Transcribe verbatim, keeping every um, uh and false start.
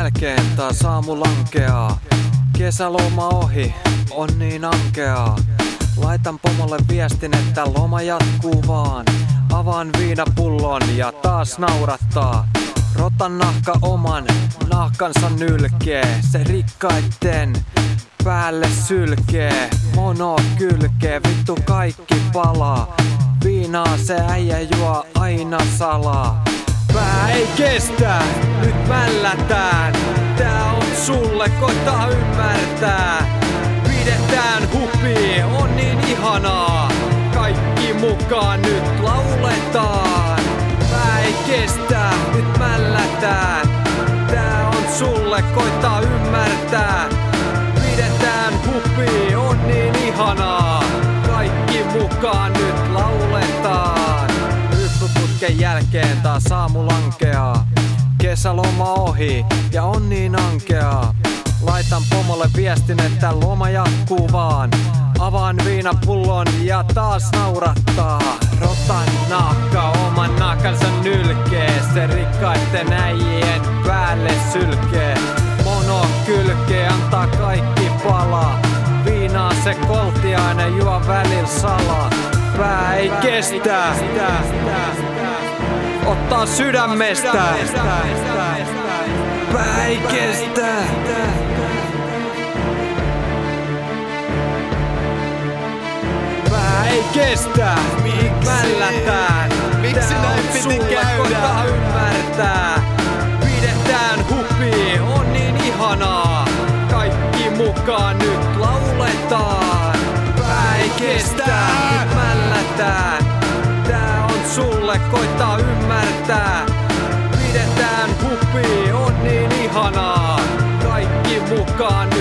jälkeen taas aamu lankeaa. Kesäloma ohi, on niin ankeaa. Laitan pomolle viestin, että loma jatkuu vaan. Avaan viinapullon ja taas naurattaa. Rotan nahka oman nahkansa nylkee. Se rikkaitten päälle sylkee. Mono kylkee, vittu kaikki palaa. Viinaa se äijä juo aina salaa. Pää ei kestä, nyt mällätään. Tää on sulle, koita ymmärtää. Pidetään hupi, on niin ihanaa. Kaikki mukaan nyt lauletaan. Pää ei kestä, nyt mällätään. Tää on sulle, koita ymmärtää. Pidetään hupi, on niin ihanaa. Kaikki mukaan nyt lauletaan. Hyppyputken jälkeen taas aamu lankeaa. Kesäloma ohi ja on niin ankeaa. Laitan pomolle viestin, että loma jatkuu vaan. Avaan viinapullon ja taas naurattaa. Rotan nahka oman nahkansa nylkee. Se rikkaitten äijien päälle sylkee. Mono kylkee, antaa kaikki palaa. Viinaa se koltiainen juo välillä salaa. Pää ei kestä, ottaa sydämestä. Pää ei kestä. Pää ei kestä, mällätään. Miksi näin piti käydä? Koita ymmärtää. Pidetään hupi, on niin ihanaa. Kaikki mukaan nyt lauletaan. Pää ei kestä, nyt mällätään. Tää on sulle, koita ymmärtää. Pidetään hupi, on niin ihanaa. Kaikki mukaan